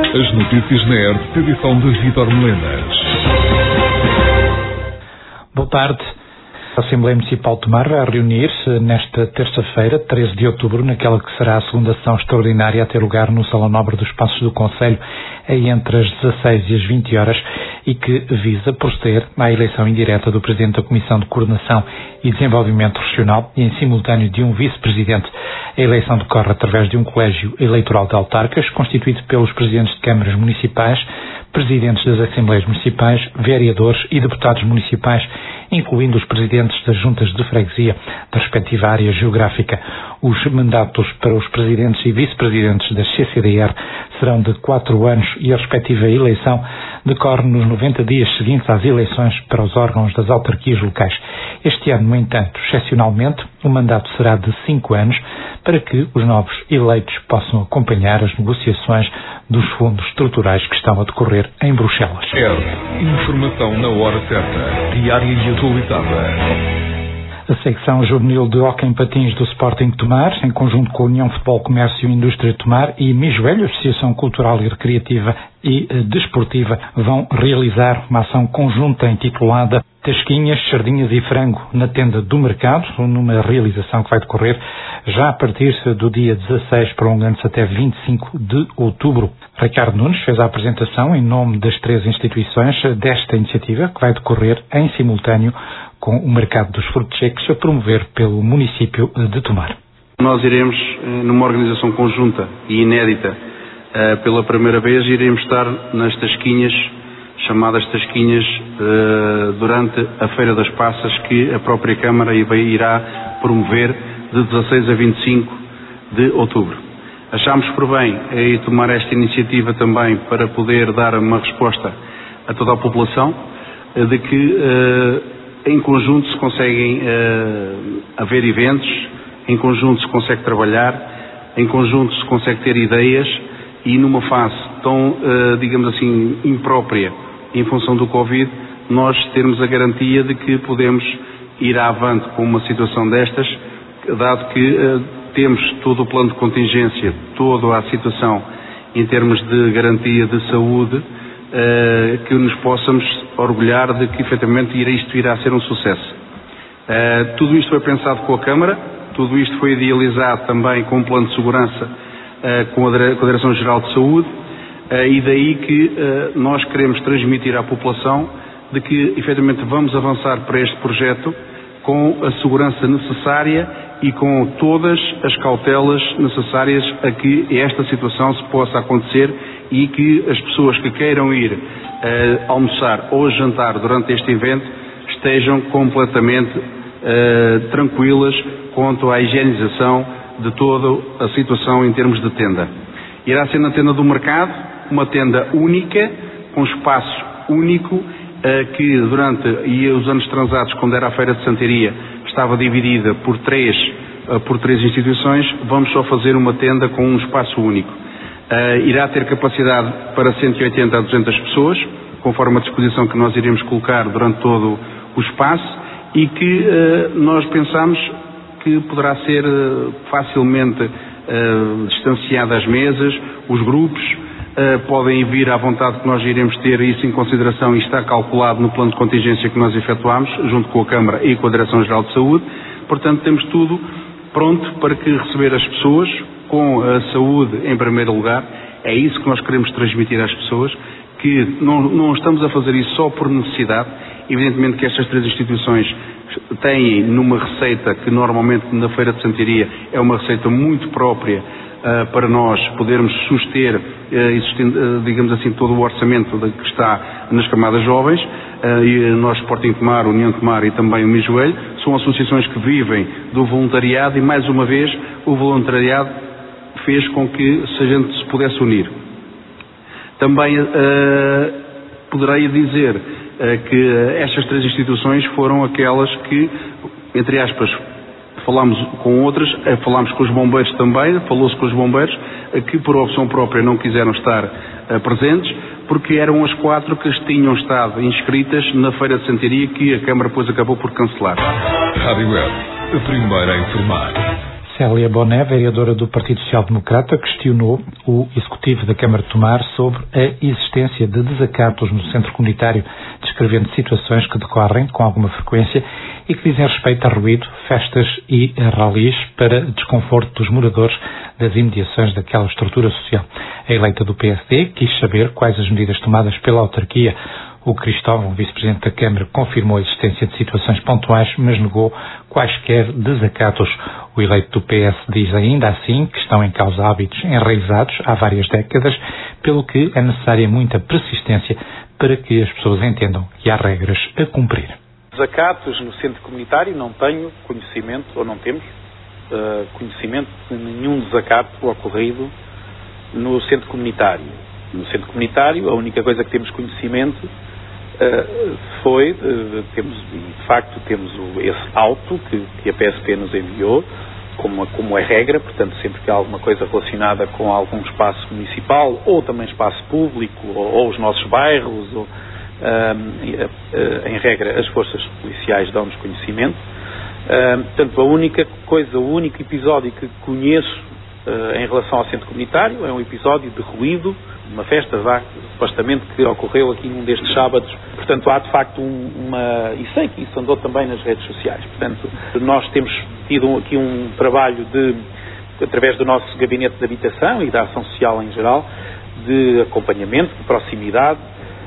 As notícias na ERP, edição de Vítor Melenas. Boa tarde. A Assembleia Municipal de Tomar vai reunir-se nesta terça-feira, 13 de outubro, naquela que será a segunda sessão extraordinária a ter lugar no Salão Nobre dos Passos do Concelho, entre as 16 e as 20 horas, e que visa proceder à eleição indireta do Presidente da Comissão de Coordenação e Desenvolvimento Regional e, em simultâneo, de um Vice-Presidente. A eleição decorre através de um colégio eleitoral de autarcas, constituído pelos Presidentes de Câmaras Municipais, Presidentes das Assembleias Municipais, Vereadores e Deputados Municipais, incluindo os Presidentes das Juntas de Freguesia da respectiva área geográfica. Os mandatos para os Presidentes e Vice-Presidentes das CCDR serão de 4 anos e a respectiva eleição decorre nos 90 dias seguintes às eleições para os órgãos das autarquias locais. Este ano, no entanto, excepcionalmente, o mandato será de 5 anos para que os novos eleitos possam acompanhar as negociações dos fundos estruturais que estão a decorrer em Bruxelas. Informação na hora certa, diária e atualizada. A secção juvenil de hóquei em patins do Sporting de Tomar, em conjunto com a União Futebol Comércio e Indústria de Tomar e Mijoelho, Associação Cultural e Recreativa e Desportiva, vão realizar uma ação conjunta intitulada Tasquinhas, Sardinhas e Frango na Tenda do Mercado, numa realização que vai decorrer já a partir do dia 16, prolongando-se até 25 de outubro. Ricardo Nunes fez a apresentação em nome das 3 instituições desta iniciativa, que vai decorrer em simultâneo com o mercado dos frutos secos a promover pelo município de Tomar. Nós iremos, numa organização conjunta e inédita, pela primeira vez, iremos estar nas tasquinhas, chamadas tasquinhas, durante a Feira das Passas, que a própria Câmara irá promover de 16 a 25 de outubro. Achámos por bem tomar esta iniciativa também para poder dar uma resposta a toda a população, de que em conjunto se conseguem haver eventos, em conjunto se consegue trabalhar, em conjunto se consegue ter ideias, e numa fase tão, digamos assim, imprópria em função do Covid, nós termos a garantia de que podemos ir avante com uma situação destas, dado que temos todo o plano de contingência, toda a situação em termos de garantia de saúde, que nos possamos orgulhar de que efetivamente isto irá ser um sucesso. Tudo isto foi pensado com a Câmara, tudo isto foi idealizado também com um plano de segurança com a Direção-Geral de Saúde, e daí que nós queremos transmitir à população de que efetivamente vamos avançar para este projeto com a segurança necessária e com todas as cautelas necessárias a que esta situação se possa acontecer e que as pessoas que queiram ir almoçar ou jantar durante este evento estejam completamente tranquilas quanto à higienização de toda a situação em termos de tenda. Irá ser na tenda do mercado, uma tenda única, com espaço único, que durante os anos transados, quando era a Feira de Santaria, estava dividida por três instituições. Vamos só fazer uma tenda com um espaço único. Irá ter capacidade para 180 a 200 pessoas, conforme a disposição que nós iremos colocar durante todo o espaço, e que nós pensamos que poderá ser facilmente distanciada as mesas, os grupos podem vir à vontade, que nós iremos ter isso em consideração e está calculado no plano de contingência que nós efetuamos, junto com a Câmara e com a Direção-Geral de Saúde. Portanto, temos tudo pronto para que receber as pessoas com a saúde em primeiro lugar. É isso que nós queremos transmitir às pessoas, que não estamos a fazer isso só por necessidade. Evidentemente que estas 3 instituições têm numa receita que normalmente na Feira de Santaria é uma receita muito própria para nós podermos suster, digamos assim, todo o orçamento que está nas camadas jovens. E nós, Sporting de Tomar, União de Tomar e também o Mijoelho, são associações que vivem do voluntariado e, mais uma vez, o voluntariado fez com que a gente se pudesse unir. Também poderei dizer que estas 3 instituições foram aquelas que, entre aspas, falámos com outras, falámos com os bombeiros também, falou-se com os bombeiros, que por opção própria não quiseram estar presentes, porque eram as 4 que tinham estado inscritas na Feira de Santaria, que a Câmara depois acabou por cancelar. Rádio Web, a primeira a informar. Célia Boné, vereadora do Partido Social Democrata, questionou o Executivo da Câmara de Tomar sobre a existência de desacatos no centro comunitário, descrevendo situações que decorrem com alguma frequência e que dizem respeito a ruído, festas e ralis para desconforto dos moradores das imediações daquela estrutura social. A eleita do PSD quis saber quais as medidas tomadas pela autarquia. O Cristóvão, vice-presidente da Câmara, confirmou a existência de situações pontuais, mas negou quaisquer desacatos. O eleito do PS diz ainda assim que estão em causa hábitos enraizados há várias décadas, pelo que é necessária muita persistência para que as pessoas entendam que há regras a cumprir. Desacatos no centro comunitário não tenho conhecimento, ou não temos conhecimento de nenhum desacato ocorrido no centro comunitário. No centro comunitário, a única coisa que temos conhecimento temos esse auto que a PSP nos enviou, como é regra, portanto, sempre que há alguma coisa relacionada com algum espaço municipal, ou também espaço público, ou os nossos bairros, em regra, as forças policiais dão-nos conhecimento. Portanto, o único episódio que conheço em relação ao centro comunitário é um episódio de ruído, uma festa, supostamente, que ocorreu aqui num destes sábados. Portanto, há de facto e sei que isso andou também nas redes sociais. Portanto, nós temos tido aqui um trabalho através do nosso gabinete de habitação e da ação social em geral, de acompanhamento, de proximidade,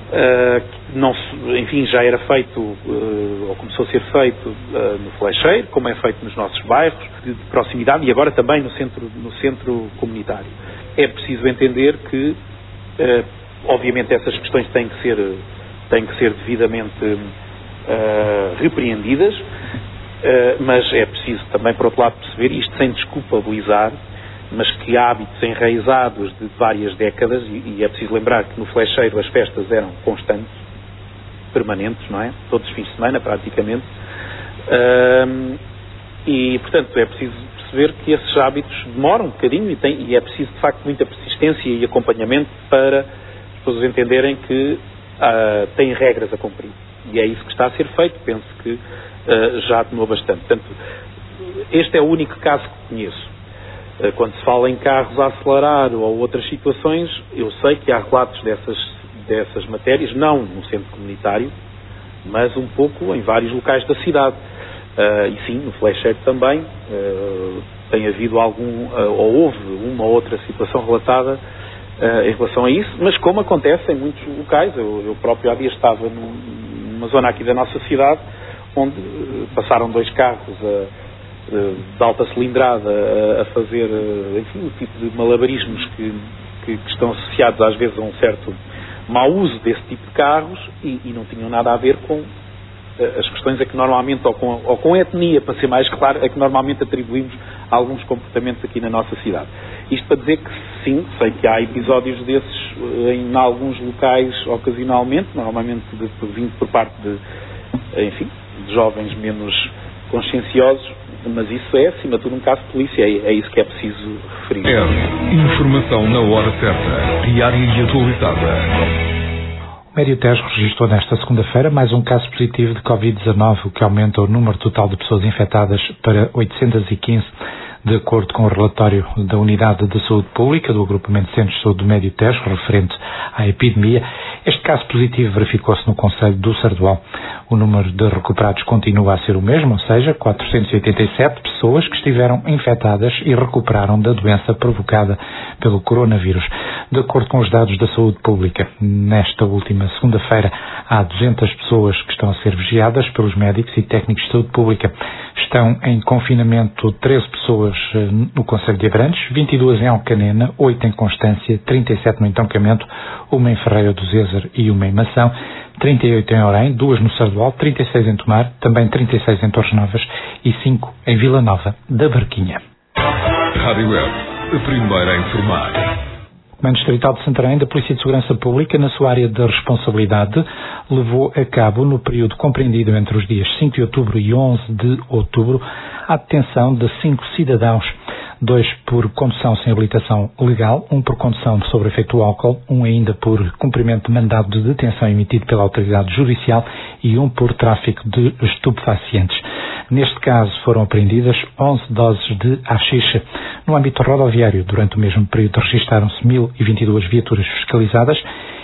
que já era feito, ou começou a ser feito no Flecheiro, como é feito nos nossos bairros, de proximidade, e agora também no centro comunitário. É preciso entender que, obviamente, essas questões têm que ser devidamente repreendidas, mas é preciso também, por outro lado, perceber isto sem desculpabilizar, mas que há hábitos enraizados de várias décadas, e é preciso lembrar que no Flecheiro as festas eram constantes, permanentes, não é? Todos os fins de semana, praticamente. E, portanto, é preciso perceber que esses hábitos demoram um bocadinho e é preciso, de facto, muita persistência e acompanhamento para as pessoas entenderem que têm regras a cumprir. E é isso que está a ser feito. Penso que já demorou bastante. Portanto, este é o único caso que conheço. Quando se fala em carros a acelerar ou outras situações, eu sei que há relatos dessas matérias, não no centro comunitário, mas um pouco em vários locais da cidade. E sim, no Flecheiro também tem havido ou houve uma ou outra situação relatada em relação a isso, mas como acontece em muitos locais, eu próprio há dias estava numa zona aqui da nossa cidade, onde passaram 2 carros de alta cilindrada a fazer, enfim, o tipo de malabarismos que estão associados às vezes a um certo mau uso desse tipo de carros e não tinham nada a ver com as questões a que normalmente, ou com a etnia, para ser mais claro, a que normalmente atribuímos a alguns comportamentos aqui na nossa cidade. Isto para dizer que sim, sei que há episódios desses em alguns locais ocasionalmente, normalmente vindo por parte de jovens menos conscienciosos, mas isso é, acima de tudo, um caso de polícia, é isso que é preciso referir. Informação na hora certa, diária e atualizada. O Médio Tejo registrou nesta segunda-feira mais um caso positivo de Covid-19, o que aumenta o número total de pessoas infectadas para 815, de acordo com o relatório da Unidade de Saúde Pública do Agrupamento de Centros de Saúde do Médio Tejo, referente à epidemia. Este caso positivo verificou-se no concelho do Sardual. O número de recuperados continua a ser o mesmo, ou seja, 487 pessoas que estiveram infectadas e recuperaram da doença provocada pelo coronavírus. De acordo com os dados da Saúde Pública, nesta última segunda-feira há 200 pessoas que estão a ser vigiadas pelos médicos e técnicos de saúde pública. Estão em confinamento 13 pessoas no concelho de Abrantes, 22 em Alcanena, 8 em Constância, 37 no entroncamento, uma em Ferreira do Zézer e uma em Mação, 38 em Orém, 2 no Sardual, 36 em Tomar, também 36 em Torres Novas e 5 em Vila Nova da Barquinha. Rádio Web, a primeira a informar. O Comando Distrital de Santarém da Polícia de Segurança Pública, na sua área de responsabilidade, levou a cabo, no período compreendido entre os dias 5 de outubro e 11 de outubro, a detenção de 5 cidadãos, 2 por condução sem habilitação legal, 1 por condução sob efeito do álcool, 1 ainda por cumprimento de mandado de detenção emitido pela autoridade judicial e 1 por tráfico de estupefacientes. Neste caso foram apreendidas 11 doses de haxixe. No âmbito rodoviário, durante o mesmo período registaram-se 1.022 viaturas fiscalizadas,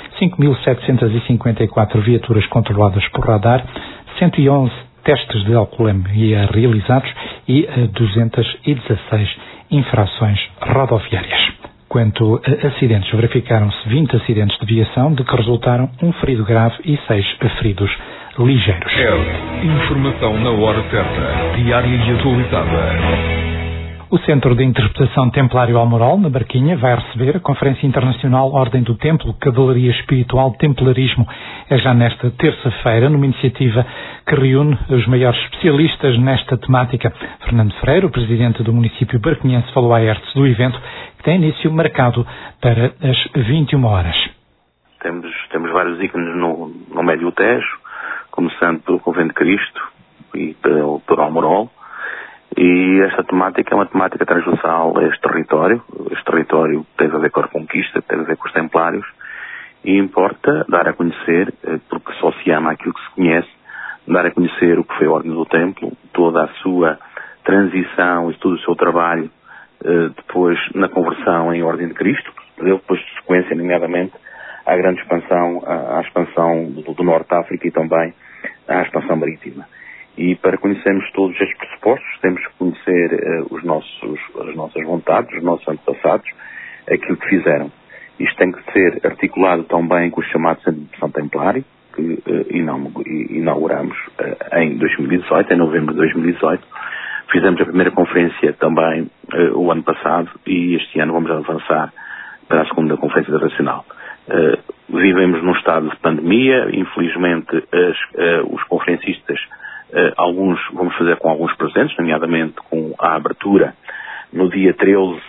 5.754 viaturas controladas por radar, 111 testes de alcoolemia realizados e 216 infrações rodoviárias. Quanto a acidentes, verificaram-se 20 acidentes de viação, de que resultaram um ferido grave e 6 feridos ligeiros. Informação na hora certa, diária e atualizada. O Centro de Interpretação Templário Almorol, na Barquinha, vai receber a Conferência Internacional Ordem do Templo, Cavalaria Espiritual, Templarismo. É já nesta terça-feira, numa iniciativa que reúne os maiores especialistas nesta temática. Fernando Freire, o presidente do município barquinhense, falou à ERTS do evento, que tem início marcado para as 21 horas. Temos vários ícones no Médio Tejo, começando pelo Convento de Cristo e pelo Almorol. E esta temática é uma temática transversal a este território. Este território tem a ver com a Reconquista, tem a ver com os Templários, e importa dar a conhecer, porque só se ama aquilo que se conhece, dar a conhecer o que foi a Ordem do Templo, toda a sua transição e todo o seu trabalho depois na conversão em Ordem de Cristo, depois de sequência, nomeadamente, à grande expansão, à expansão do Norte de África e também à expansão marítima. E para conhecermos todos estes pressupostos, temos que conhecer as nossas vontades, os nossos antepassados, aquilo que fizeram. Isto tem que ser articulado também com o chamado Centro de Interpretação Templário, que inauguramos em 2018, em novembro de 2018. Fizemos a primeira conferência também o ano passado e este ano vamos avançar para a segunda Conferência Internacional. Vivemos num estado de pandemia, infelizmente os conferencistas, alguns vamos fazer com alguns presentes, nomeadamente com a abertura no dia 13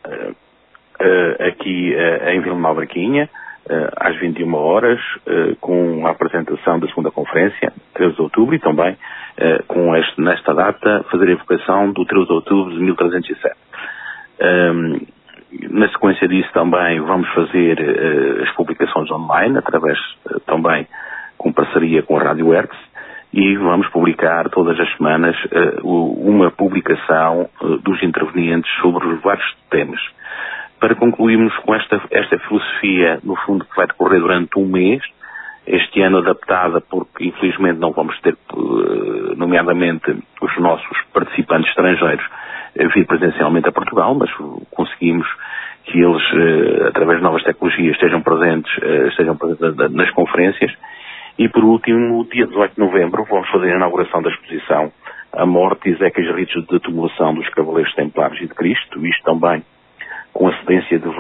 aqui em Vila Nova Barquinha, às 21 horas, com a apresentação da segunda conferência, 13 de outubro, e também nesta data fazer a evocação do 13 de outubro de 1307. Na sequência disso também vamos fazer as publicações online, através também com parceria com a Rádio ERTS, e vamos publicar todas as semanas uma publicação dos intervenientes sobre os vários temas. Para concluirmos com esta filosofia, no fundo, que vai decorrer durante um mês, este ano adaptada, porque infelizmente não vamos ter, nomeadamente, os nossos participantes estrangeiros vir presencialmente a Portugal, mas conseguimos que eles, através de novas tecnologias, estejam presentes nas conferências. E, por último, dia 18 de novembro, vamos fazer a inauguração da exposição A Morte e Exéquias Ritos de Tumulação dos Cavaleiros Templários e de Cristo, isto também com a cedência de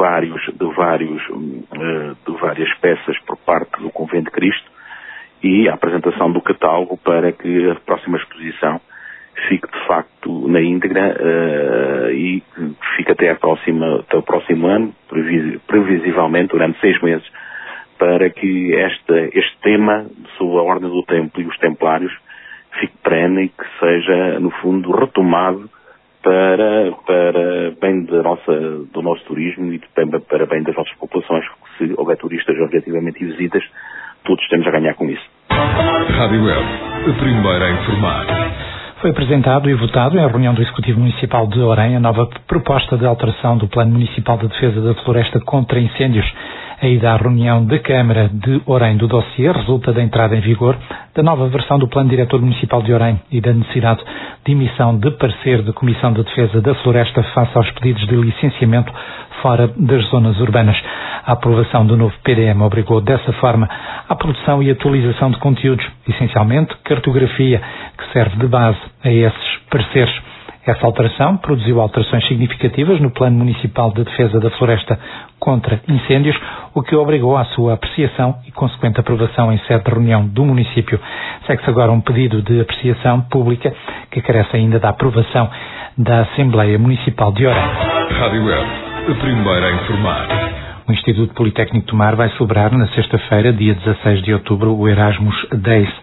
várias peças por parte do Convento de Cristo, e a apresentação do catálogo para que a próxima exposição fique, de facto, na íntegra e fique até o próximo ano, previsivelmente durante 6 meses, para que este tema sobre a Ordem do Templo e os Templários fique perene e que seja, no fundo, retomado para bem do nosso turismo e para bem das nossas populações, porque se houver turistas objetivamente e visitas, todos temos a ganhar com isso. Rádio Web, a primeira a informar. Foi apresentado e votado em reunião do Executivo Municipal de Orem a nova proposta de alteração do Plano Municipal de Defesa da Floresta contra Incêndios. A ida à reunião da Câmara de Orem do dossiê resulta da entrada em vigor da nova versão do Plano Diretor Municipal de Orem e da necessidade de emissão de parecer da Comissão de Defesa da Floresta face aos pedidos de licenciamento fora das zonas urbanas. A aprovação do novo PDM obrigou, dessa forma, à produção e atualização de conteúdos, essencialmente cartografia, que serve de base a esses pareceres. Essa alteração produziu alterações significativas no Plano Municipal de Defesa da Floresta contra Incêndios, o que obrigou à sua apreciação e consequente aprovação em sede de reunião do município. Segue-se agora um pedido de apreciação pública que carece ainda da aprovação da Assembleia Municipal de Orem. Rádio Web, a primeira a informar. O Instituto Politécnico de Tomar vai celebrar na sexta-feira, dia 16 de outubro, o Erasmus Days.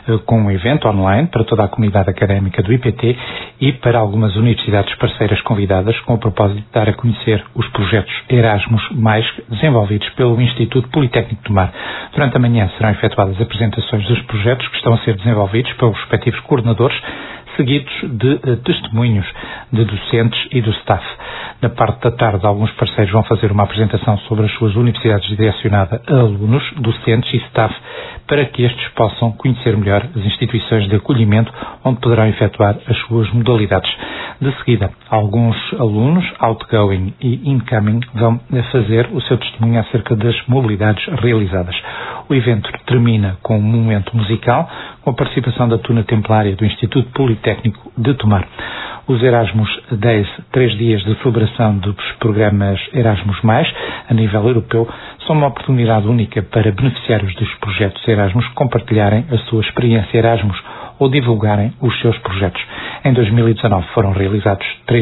com um evento online para toda a comunidade académica do IPT e para algumas universidades parceiras convidadas, com o propósito de dar a conhecer os projetos Erasmus+, desenvolvidos pelo Instituto Politécnico de Tomar. Durante a manhã serão efetuadas apresentações dos projetos que estão a ser desenvolvidos pelos respectivos coordenadores, seguidos de testemunhos de docentes e do staff. Na parte da tarde, alguns parceiros vão fazer uma apresentação sobre as suas universidades direcionada a alunos, docentes e staff, para que estes possam conhecer melhor as instituições de acolhimento onde poderão efetuar as suas modalidades. De seguida, alguns alunos, outgoing e incoming, vão fazer o seu testemunho acerca das mobilidades realizadas. O evento termina com um momento musical, com a participação da Tuna Templária do Instituto Politécnico de Tomar. Os Erasmus Days, 3 dias de celebração dos programas Erasmus+, a nível europeu, são uma oportunidade única para beneficiários dos projetos Erasmus compartilharem a sua experiência Erasmus ou divulgarem os seus projetos. Em 2019 foram realizados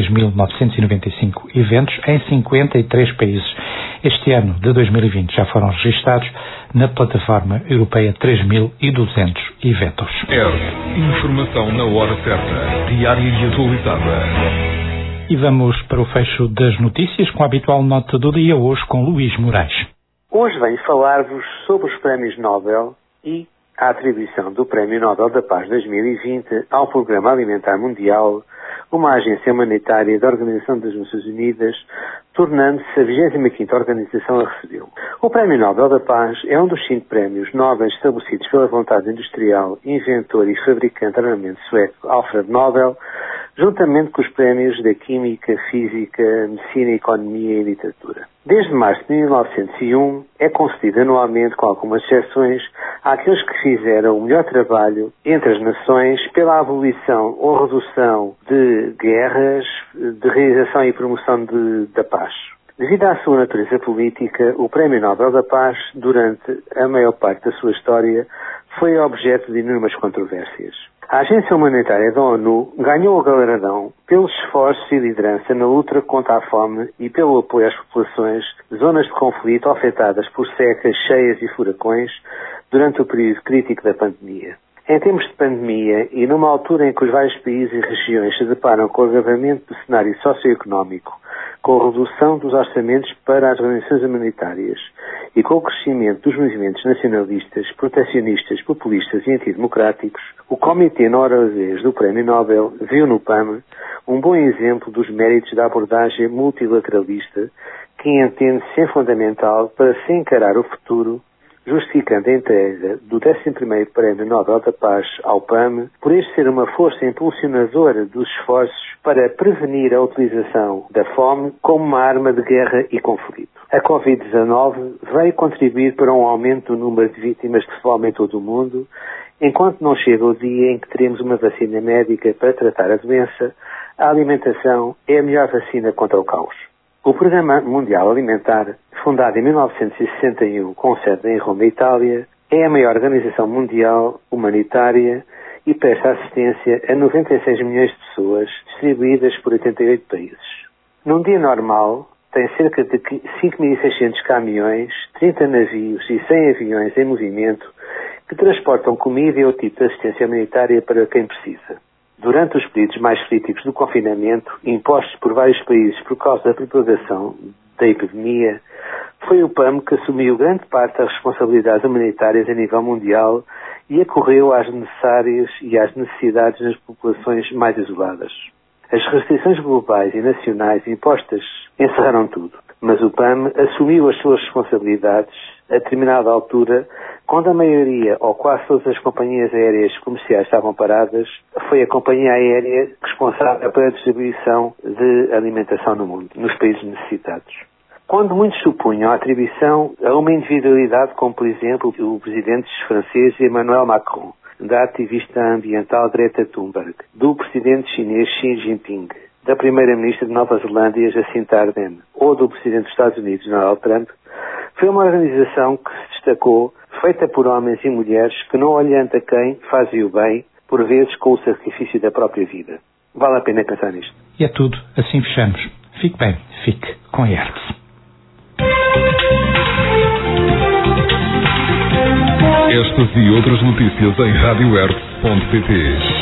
3.995 eventos em 53 países. Este ano de 2020 já foram registados na plataforma europeia 3.200 eventos. Informação na hora certa, diária e atualizada. E vamos para o fecho das notícias com a habitual nota do dia, hoje com Luís Moraes. Hoje venho falar-vos sobre os prémios Nobel e a atribuição do Prémio Nobel da Paz 2020 ao Programa Alimentar Mundial, uma agência humanitária da Organização das Nações Unidas, tornando-se a 25ª organização a recebê-lo. O Prémio Nobel da Paz é um dos 5 prémios Nobel estabelecidos pela vontade industrial, inventor e fabricante de armamento sueco Alfred Nobel, juntamente com os prémios da Química, Física, Medicina, Economia e Literatura. Desde março de 1901, é concedido anualmente, com algumas exceções, àqueles que fizeram o melhor trabalho entre as nações pela abolição ou redução de guerras, de realização e promoção da paz. Devido à sua natureza política, o Prémio Nobel da Paz, durante a maior parte da sua história, foi objeto de inúmeras controvérsias. A Agência Humanitária da ONU ganhou o galardão pelos esforços e liderança na luta contra a fome e pelo apoio às populações de zonas de conflito afetadas por secas, cheias e furacões durante o período crítico da pandemia. Em tempos de pandemia e numa altura em que os vários países e regiões se deparam com o agravamento do cenário socioeconómico, com a redução dos orçamentos para as organizações humanitárias e com o crescimento dos movimentos nacionalistas, protecionistas, populistas e antidemocráticos, o Comitê norueguês do Prémio Nobel viu no PAM um bom exemplo dos méritos da abordagem multilateralista que entende ser fundamental para se encarar o futuro, justificando a entrega do 11º Prémio Nobel da Paz ao PAM, por este ser uma força impulsionadora dos esforços para prevenir a utilização da fome como uma arma de guerra e conflito. A Covid-19 veio contribuir para um aumento do número de vítimas de fome em todo o mundo, enquanto não chega o dia em que teremos uma vacina médica para tratar a doença, a alimentação é a melhor vacina contra o caos. O Programa Mundial Alimentar, fundado em 1961 com sede em Roma, Itália, é a maior organização mundial humanitária e presta assistência a 96 milhões de pessoas distribuídas por 88 países. Num dia normal, tem cerca de 5.600 caminhões, 30 navios e 100 aviões em movimento que transportam comida e outro tipo de assistência humanitária para quem precisa. Durante os períodos mais críticos do confinamento, impostos por vários países por causa da propagação da epidemia, foi o PAM que assumiu grande parte das responsabilidades humanitárias a nível mundial e acorreu às necessárias e às necessidades das populações mais isoladas. As restrições globais e nacionais impostas encerraram tudo, mas o PAM assumiu as suas responsabilidades a determinada altura, quando a maioria ou quase todas as companhias aéreas comerciais estavam paradas, foi a companhia aérea responsável pela distribuição de alimentação no mundo, nos países necessitados. Quando muitos supunham a atribuição a uma individualidade como, por exemplo, o presidente francês Emmanuel Macron, da ativista ambiental Greta Thunberg, do presidente chinês Xi Jinping, da primeira-ministra de Nova Zelândia Jacinta Ardern ou do presidente dos Estados Unidos Donald Trump, foi uma organização que se destacou, feita por homens e mulheres que, não olhando a quem, fazem o bem, por vezes com o sacrifício da própria vida. Vale a pena pensar nisto. E é tudo, assim fechamos. Fique bem, fique com a IERTS. Estas e outras notícias em radioerp.pt.